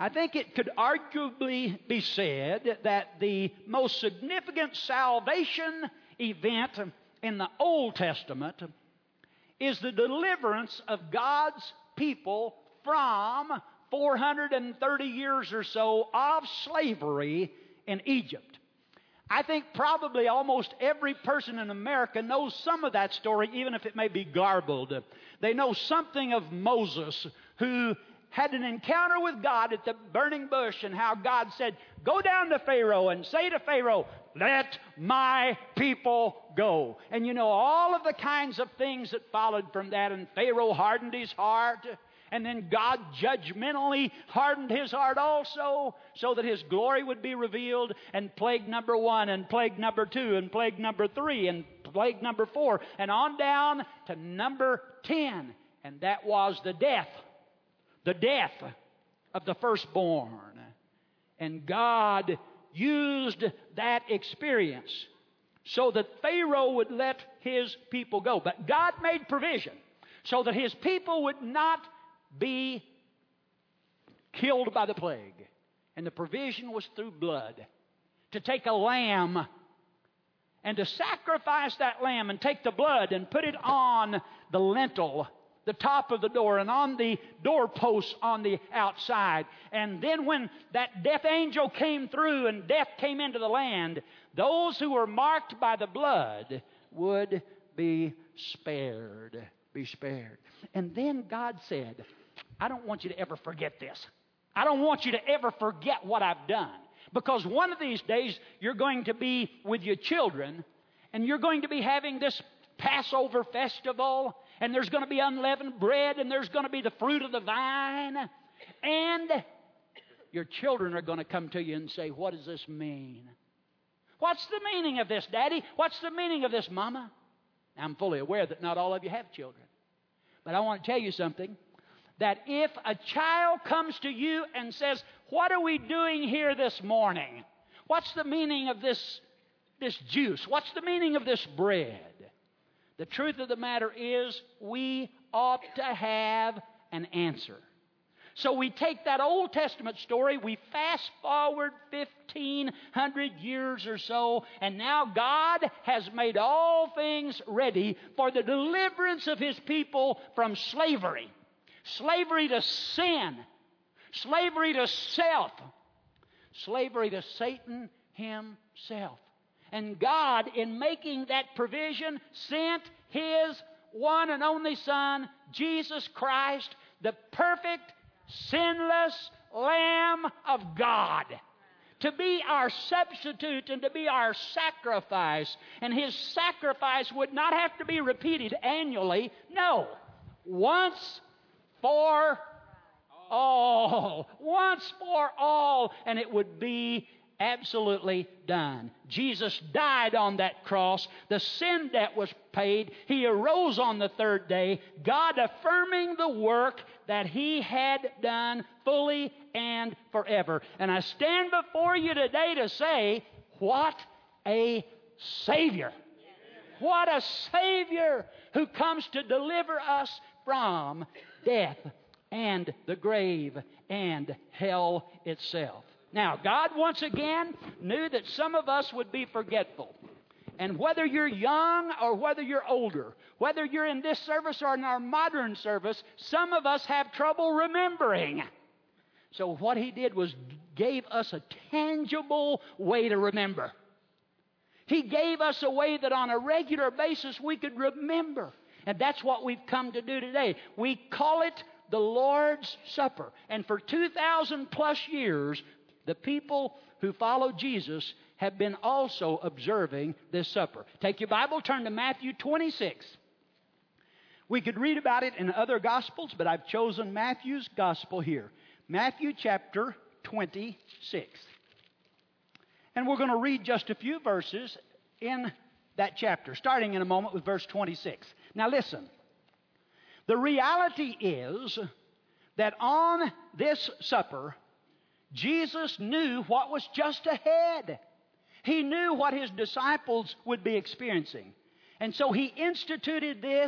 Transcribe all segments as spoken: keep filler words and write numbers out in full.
I think it could arguably be said that the most significant salvation event in the Old Testament is the deliverance of God's people from four hundred thirty years or so of slavery in Egypt. I think probably almost every person in America knows some of that story, even if it may be garbled. They know something of Moses, who had an encounter with God at the burning bush, and how God said, go down to Pharaoh and say to Pharaoh, let my people go. And you know all of the kinds of things that followed from that, and Pharaoh hardened his heart. And then God judgmentally hardened his heart also, so that his glory would be revealed. And plague number one, and plague number two, and plague number three, and plague number four, and on down to number ten. And that was the death, the death of the firstborn. And God used that experience so that Pharaoh would let his people go. But God made provision so that his people would not be killed by the plague. And the provision was through blood. To take a lamb and to sacrifice that lamb and take the blood and put it on the lintel, the top of the door, and on the doorposts on the outside. And then when that death angel came through and death came into the land, those who were marked by the blood would be spared. Be spared. And then God said, I don't want you to ever forget this. I don't want you to ever forget what I've done. Because one of these days you're going to be with your children, and you're going to be having this Passover festival, and there's going to be unleavened bread, and there's going to be the fruit of the vine. And your children are going to come to you and say, what does this mean? What's the meaning of this, Daddy? What's the meaning of this, Mama? I'm fully aware that not all of you have children. But I want to tell you something, that if a child comes to you and says, what are we doing here this morning? What's the meaning of this, this juice? What's the meaning of this bread? The truth of the matter is, we ought to have an answer. So we take that Old Testament story, we fast forward fifteen hundred years or so, and now God has made all things ready for the deliverance of His people from slavery. Slavery to sin. Slavery to self. Slavery to Satan himself. And God, in making that provision, sent His one and only Son, Jesus Christ, the perfect, sinless Lamb of God, to be our substitute and to be our sacrifice. And His sacrifice would not have to be repeated annually. No, once for all. Once for all. And it would be absolutely done. Jesus died on that cross. The sin debt was paid. He arose on the third day, God affirming the work that He had done fully and forever. And I stand before you today to say, what a Savior! What a Savior who comes to deliver us from death and the grave and hell itself. Now, God once again knew that some of us would be forgetful. And whether you're young or whether you're older, whether you're in this service or in our modern service, some of us have trouble remembering. So what He did was gave us a tangible way to remember. He gave us a way that on a regular basis we could remember. And that's what we've come to do today. We call it the Lord's Supper. And for two thousand plus years, the people who follow Jesus have been also observing this supper. Take your Bible, turn to Matthew twenty-six. We could read about it in other Gospels, but I've chosen Matthew's Gospel here. Matthew chapter twenty-six. And we're going to read just a few verses in that chapter, starting in a moment with verse twenty-six. Now listen, the reality is that on this supper, Jesus knew what was just ahead. He knew what His disciples would be experiencing. And so He instituted this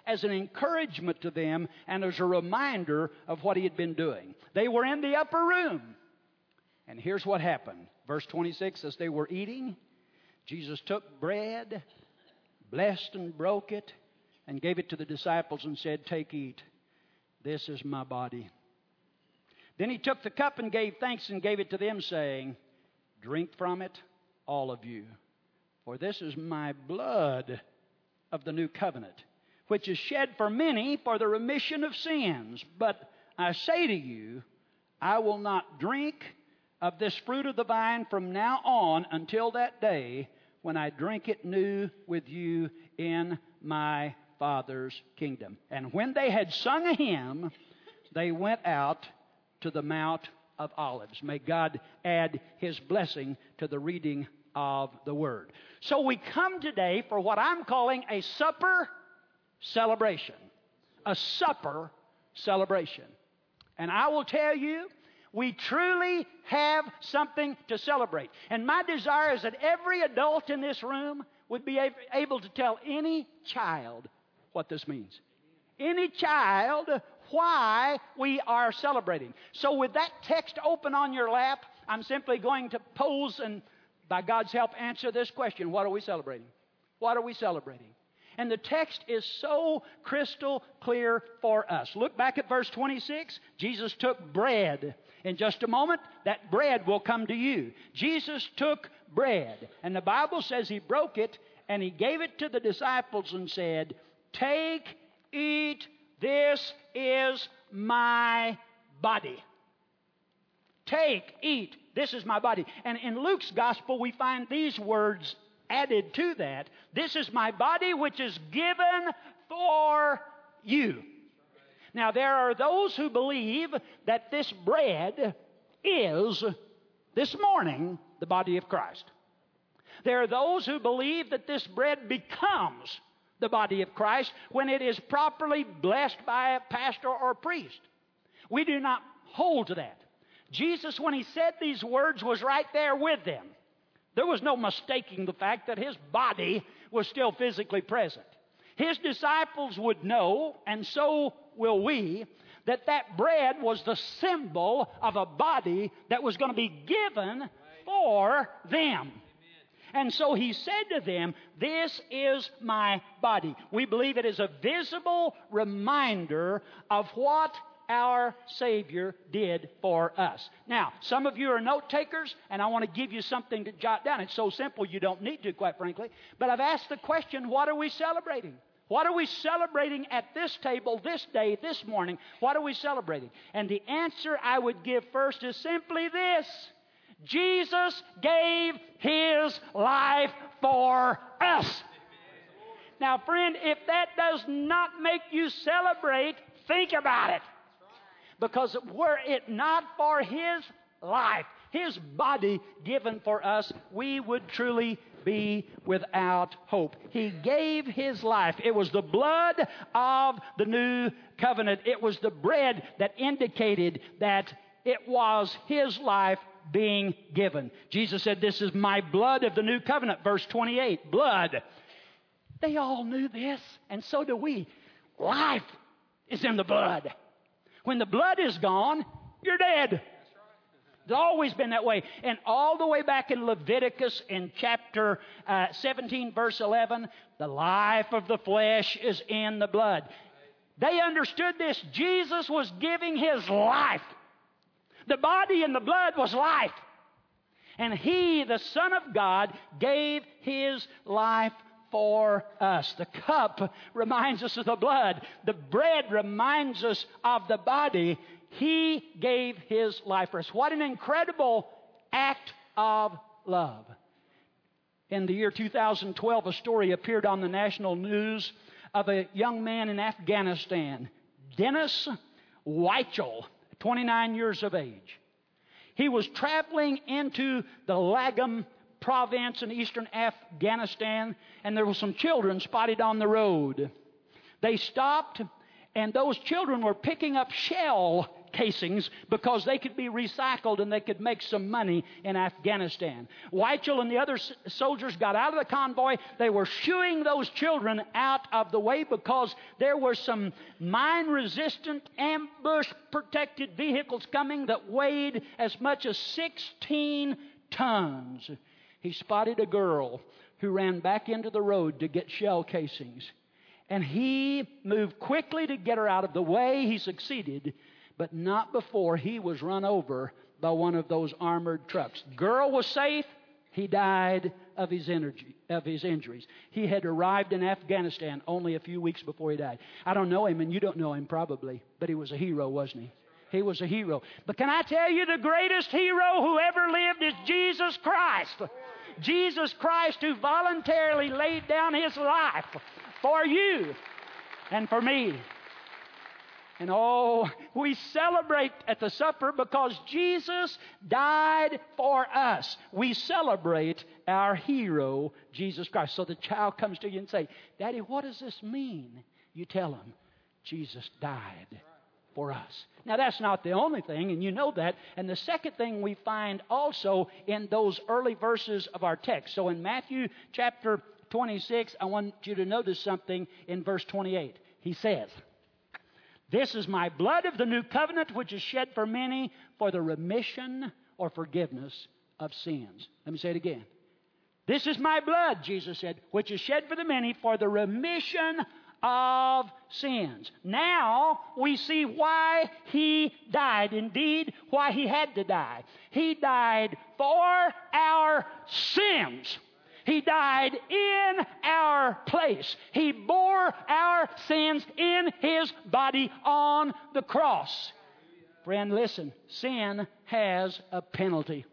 as an encouragement to them and as a reminder of what he had been doing. They were in the upper room. And here's what happened. Verse twenty-six, as they were eating, Jesus took bread, blessed and broke it, and gave it to the disciples and said, "Take, eat. This is my body." Then he took the cup and gave thanks and gave it to them, saying, "Drink from it, all of you. For this is my blood of the new covenant, which is shed for many for the remission of sins. But I say to you, I will not drink of this fruit of the vine from now on until that day when I drink it new with you in my Father's kingdom." And when they had sung a hymn, they went out to the Mount of Olives. May God add his blessing to the reading of the Word. So we come today for what I'm calling a supper celebration. A supper celebration. And I will tell you, we truly have something to celebrate. And my desire is that every adult in this room would be able to tell any child what this means. Any child why we are celebrating. So with that text open on your lap, I'm simply going to pose and, by God's help, answer this question. What are we celebrating? What are we celebrating? And the text is so crystal clear for us. Look back at verse twenty-six. Jesus took bread. In just a moment, that bread will come to you. Jesus took bread. And the Bible says he broke it and he gave it to the disciples and said, "Take, eat, this is my body." Take, eat, this is my body. And in Luke's gospel, we find these words added to that. This is my body which is given for you. Now, there are those who believe that this bread is, this morning, the body of Christ. There are those who believe that this bread becomes the body of Christ when it is properly blessed by a pastor or priest. We do not hold to that. Jesus, when he said these words, was right there with them. There was no mistaking the fact that his body was still physically present. His disciples would know, and so will we, that that bread was the symbol of a body that was going to be given for them. And so he said to them, "This is my body." We believe it is a visible reminder of what our Savior did for us. Now, some of you are note takers, and I want to give you something to jot down. It's so simple you don't need to, quite frankly. But I've asked the question, what are we celebrating? What are we celebrating at this table, this day, this morning? What are we celebrating? And the answer I would give first is simply this. Jesus gave his life for us. Now, friend, if that does not make you celebrate, think about it. Because were it not for his life, his body given for us, we would truly be without hope. He gave his life. It was the blood of the new covenant. It was the bread that indicated that it was his life being given. Jesus said, "This is my blood of the new covenant." Verse twenty-eight, blood. They all knew this, and so do we. Life is in the blood. When the blood is gone, you're dead. It's always been that way. And all the way back in Leviticus in chapter uh, seventeen, verse eleven, the life of the flesh is in the blood. They understood this. Jesus was giving his life. The body and the blood was life. And he, the Son of God, gave his life for us. The cup reminds us of the blood. The bread reminds us of the body. He gave his life for us. What an incredible act of love. In the year two thousand twelve, a story appeared on the national news of a young man in Afghanistan, Dennis Weichel, twenty-nine years of age. He was traveling into the Lagam province in eastern Afghanistan, and there were some children spotted on the road. They stopped, and those children were picking up shell casings because they could be recycled and they could make some money in Afghanistan. Weichel and the other s- soldiers got out of the convoy. They were shooing those children out of the way because there were some mine-resistant, ambush-protected vehicles coming that weighed as much as sixteen tons. He spotted a girl who ran back into the road to get shell casings. And he moved quickly to get her out of the way. He succeeded, but not before he was run over by one of those armored trucks. Girl was safe. He died of his energy, of his injuries. He had arrived in Afghanistan only a few weeks before he died. I don't know him, and you don't know him probably, but he was a hero, wasn't he? He was a hero. But can I tell you, the greatest hero who ever lived is Jesus Christ. Jesus Christ, who voluntarily laid down his life for you and for me. And oh, we celebrate at the supper because Jesus died for us. We celebrate our hero, Jesus Christ. So the child comes to you and say, Daddy, what does this mean? You tell him, Jesus died for us. Now, that's not the only thing, and you know that. And the second thing we find also in those early verses of our text. So in Matthew chapter twenty-six, I want you to notice something in verse twenty-eight. He says, this is my blood of the new covenant, which is shed for many for the remission or forgiveness of sins. Let me say it again. This is my blood, Jesus said, which is shed for the many for the remission of sins. Now we see why he died. Indeed, why he had to die. He died for our sins. He died in our place. He bore our sins in his body on the cross. Friend, listen. Sin has a penalty.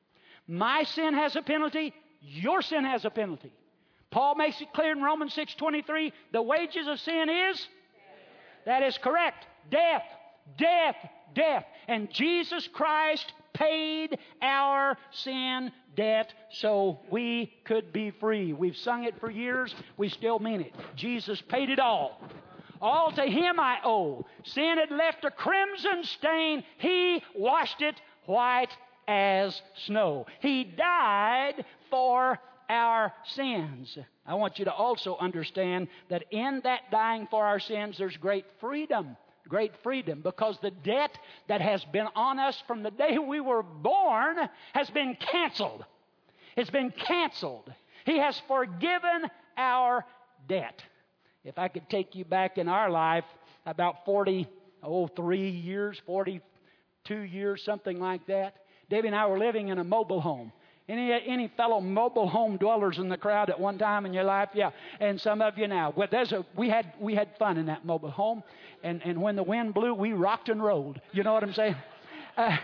My sin has a penalty. Your sin has a penalty. Paul makes it clear in Romans six twenty-three, the wages of sin is death. That is correct. Death, death, death. And Jesus Christ paid our sin debt so we could be free. We've sung it for years. We still mean it. Jesus paid it all. All to him I owe. Sin had left a crimson stain. He washed it white as snow. He died for our sins. I want you to also understand that in that dying for our sins, there's great freedom. Great freedom, because the debt that has been on us from the day we were born has been canceled. It's been canceled. He has forgiven our debt. If I could take you back in our life about forty, oh, three years, forty-two years, something like that. Debbie and I were living in a mobile home. Any any fellow mobile home dwellers in the crowd at one time in your life? Yeah, and some of you now. Well, there's a we had we had fun in that mobile home, and and when the wind blew, we rocked and rolled. You know what I'm saying? Uh,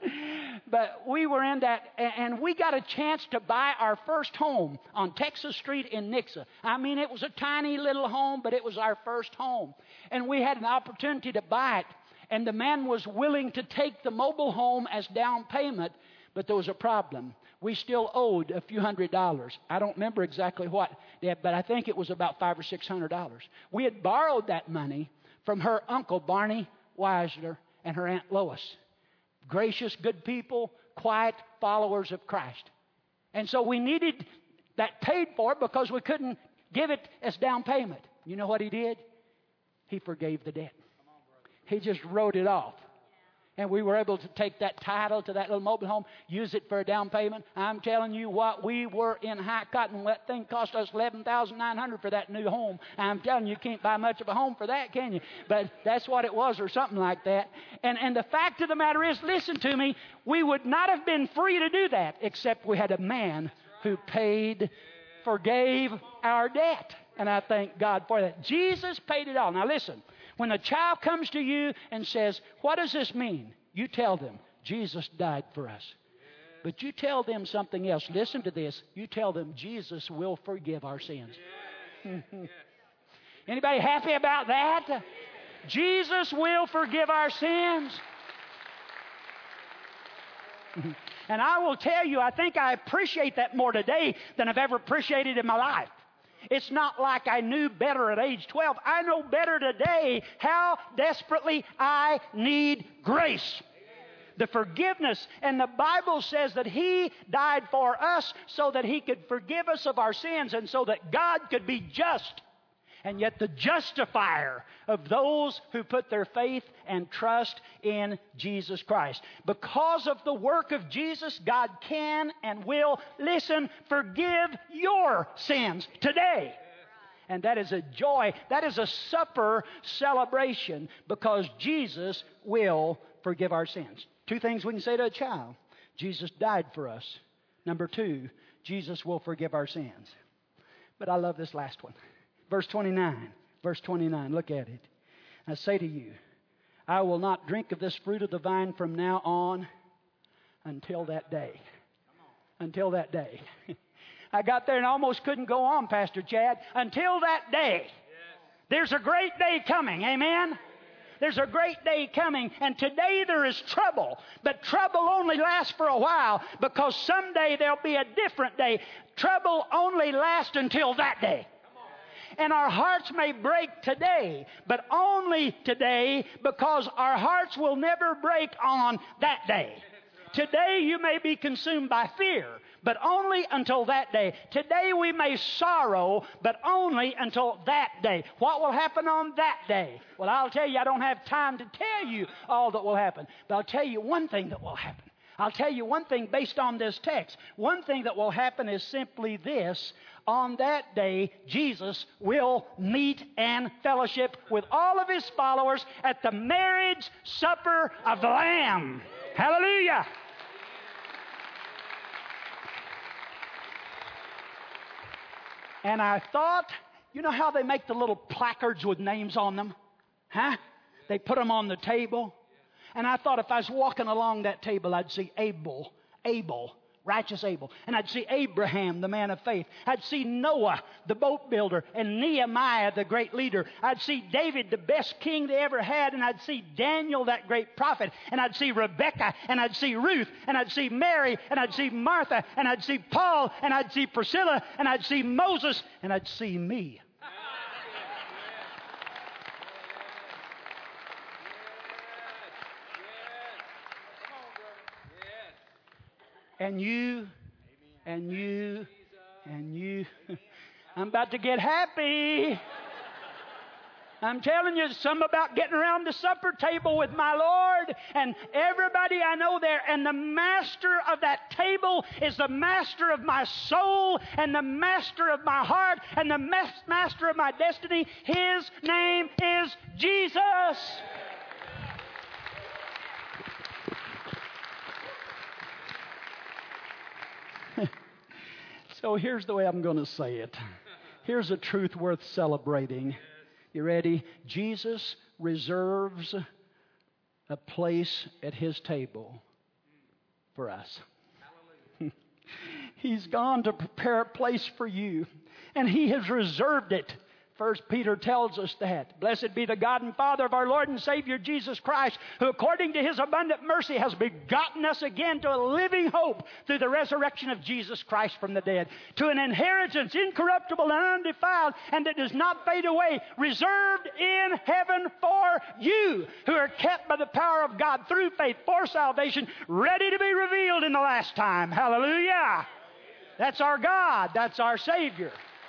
but we were in that, and we got a chance to buy our first home on Texas Street in Nixa. I mean, it was a tiny little home, but it was our first home, and we had an opportunity to buy it. And the man was willing to take the mobile home as down payment, but there was a problem. We still owed a few hundred dollars. I don't remember exactly what, but I think it was about five or six hundred dollars. We had borrowed that money from her uncle, Barney Weisler, and her Aunt Lois. Gracious, good people, quiet followers of Christ. And so we needed that paid for because we couldn't give it as down payment. You know what he did? He forgave the debt. He just wrote it off. And we were able to take that title to that little mobile home, use it for a down payment. I'm telling you what, we were in high cotton. That thing cost us eleven thousand nine hundred dollars for that new home. I'm telling you, you can't buy much of a home for that, can you? But that's what it was, or something like that. And, and the fact of the matter is, listen to me, we would not have been free to do that except we had a man who paid, forgave our debt. And I thank God for that. Jesus paid it all. Now listen. When a child comes to you and says, what does this mean? You tell them, Jesus died for us. But you tell them something else. Listen to this. You tell them, Jesus will forgive our sins. Anybody happy about that? Jesus will forgive our sins. And I will tell you, I think I appreciate that more today than I've ever appreciated in my life. It's not like I knew better at age twelve. I know better today how desperately I need grace. The forgiveness. And the Bible says that He died for us so that He could forgive us of our sins and so that God could be just. And yet the justifier of those who put their faith and trust in Jesus Christ. Because of the work of Jesus, God can and will, listen, forgive your sins today. And that is a joy. That is a supper celebration because Jesus will forgive our sins. Two things we can say to a child. Jesus died for us. Number two, Jesus will forgive our sins. But I love this last one. Verse twenty-nine. Verse twenty-nine. Look at it. I say to you, I will not drink of this fruit of the vine from now on until that day. Until that day. I got there and almost couldn't go on, Pastor Chad. Until that day. There's a great day coming. Amen? There's a great day coming, and today there is trouble. But trouble only lasts for a while because someday there'll be a different day. Trouble only lasts until that day. And our hearts may break today, but only today because our hearts will never break on that day. Today you may be consumed by fear, but only until that day. Today we may sorrow, but only until that day. What will happen on that day? Well, I'll tell you, I don't have time to tell you all that will happen, but I'll tell you one thing that will happen. I'll tell you one thing based on this text. One thing that will happen is simply this. On that day, Jesus will meet and fellowship with all of His followers at the marriage supper of the Lamb. Hallelujah! And I thought, you know how they make the little placards with names on them? Huh? They put them on the table. And I thought if I was walking along that table, I'd see Abel, Abel, righteous Abel. And I'd see Abraham, the man of faith. I'd see Noah, the boat builder, and Nehemiah, the great leader. I'd see David, the best king they ever had. And I'd see Daniel, that great prophet. And I'd see Rebecca, and I'd see Ruth, and I'd see Mary, and I'd see Martha, and I'd see Paul, and I'd see Priscilla, and I'd see Moses, and I'd see me. And you, and you, and you. I'm about to get happy. I'm telling you something about getting around the supper table with my Lord and everybody I know there. And the master of that table is the master of my soul and the master of my heart and the master of my destiny. His name is Jesus. So here's the way I'm going to say it. Here's a truth worth celebrating. You ready? Jesus reserves a place at His table for us. He's gone to prepare a place for you, and He has reserved it. First Peter tells us that. Blessed be the God and Father of our Lord and Savior Jesus Christ, who according to His abundant mercy has begotten us again to a living hope through the resurrection of Jesus Christ from the dead, to an inheritance incorruptible and undefiled, and that does not fade away, reserved in heaven for you, who are kept by the power of God through faith for salvation, ready to be revealed in the last time. Hallelujah! That's our God. That's our Savior.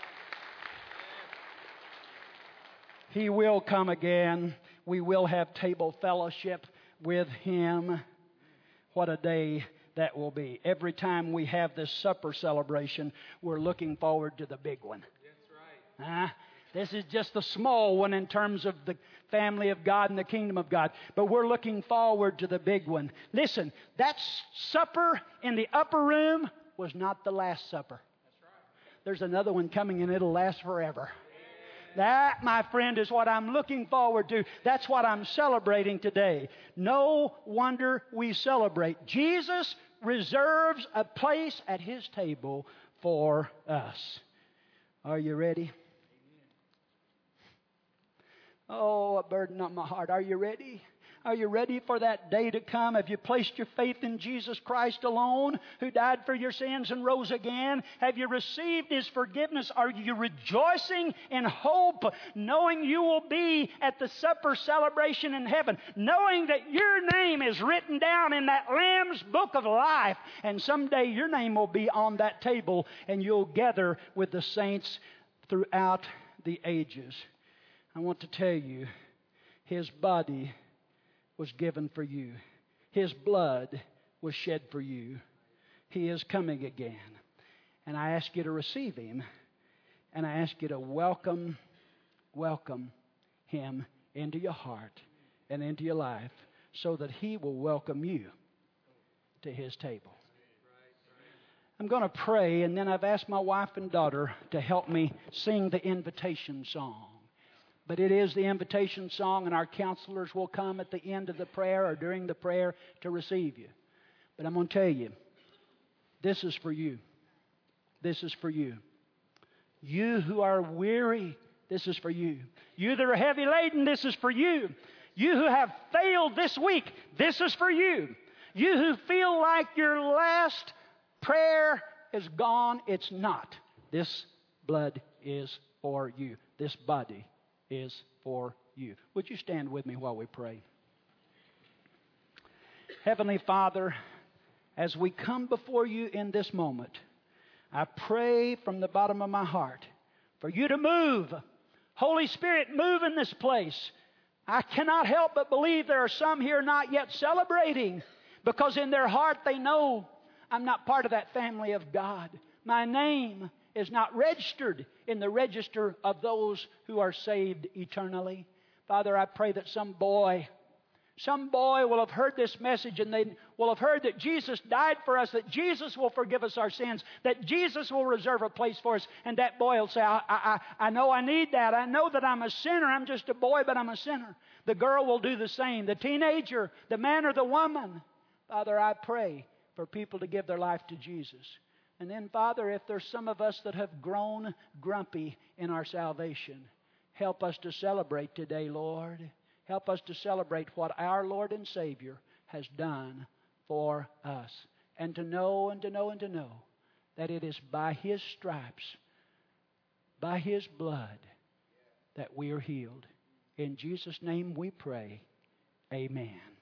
He will come again. We will have table fellowship with Him. What a day that will be. Every time we have this supper celebration, we're looking forward to the big one. That's right. Uh, this is just the small one in terms of the family of God and the kingdom of God. But we're looking forward to the big one. Listen, that supper in the upper room was not the last supper. That's right. There's another one coming and it'll last forever. That, my friend, is what I'm looking forward to. That's what I'm celebrating today. No wonder we celebrate. Jesus reserves a place at His table for us. Are you ready? Oh, a burden on my heart. Are you ready? Are you ready for that day to come? Have you placed your faith in Jesus Christ alone, who died for your sins and rose again? Have you received His forgiveness? Are you rejoicing in hope, knowing you will be at the supper celebration in heaven, knowing that your name is written down in that Lamb's book of life, and someday your name will be on that table, and you'll gather with the saints throughout the ages? I want to tell you, His body was given for you. His blood was shed for you. He is coming again. And I ask you to receive Him. And I ask you to welcome, welcome Him into your heart and into your life so that He will welcome you to His table. I'm going to pray, and then I've asked my wife and daughter to help me sing the invitation song. But it is the invitation song, and our counselors will come at the end of the prayer or during the prayer to receive you. But I'm going to tell you, this is for you. This is for you. You who are weary, this is for you. You that are heavy laden, this is for you. You who have failed this week, this is for you. You who feel like your last prayer is gone, it's not. This blood is for you. This body is for you. Would you stand with me while we pray? Heavenly Father, as we come before you in this moment, I pray from the bottom of my heart for you to move. Holy Spirit, move in this place. I cannot help but believe there are some here not yet celebrating because in their heart they know I'm not part of that family of God. My name is not registered in the register of those who are saved eternally. Father, I pray that some boy, some boy will have heard this message and they will have heard that Jesus died for us, that Jesus will forgive us our sins, that Jesus will reserve a place for us. And that boy will say, I, I, I know I need that. I know that I'm a sinner. I'm just a boy, but I'm a sinner. The girl will do the same. The teenager, the man or the woman. Father, I pray for people to give their life to Jesus. And then, Father, if there's some of us that have grown grumpy in our salvation, help us to celebrate today, Lord. Help us to celebrate what our Lord and Savior has done for us. And to know and to know and to know that it is by His stripes, by His blood, that we are healed. In Jesus' name we pray. Amen.